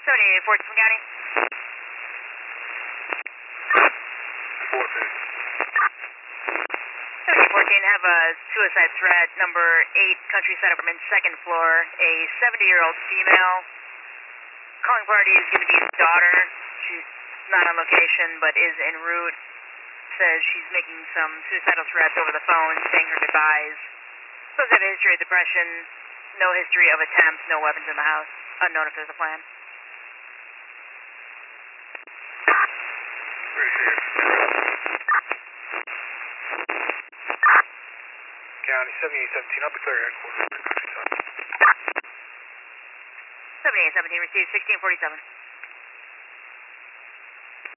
78 Fort Smith County. 7814, have a suicide threat, number 8, Countryside Apartment, second floor. A 70-year-old female. Calling party is going to be his daughter. She's not on location, but is en route. Says she's making some suicidal threats over the phone, saying her goodbyes. Supposed to have a history of depression, no history of attempts, no weapons in the house. Unknown if there's a plan. County 7817, I'll be clear headquarters. 7817, received 1647.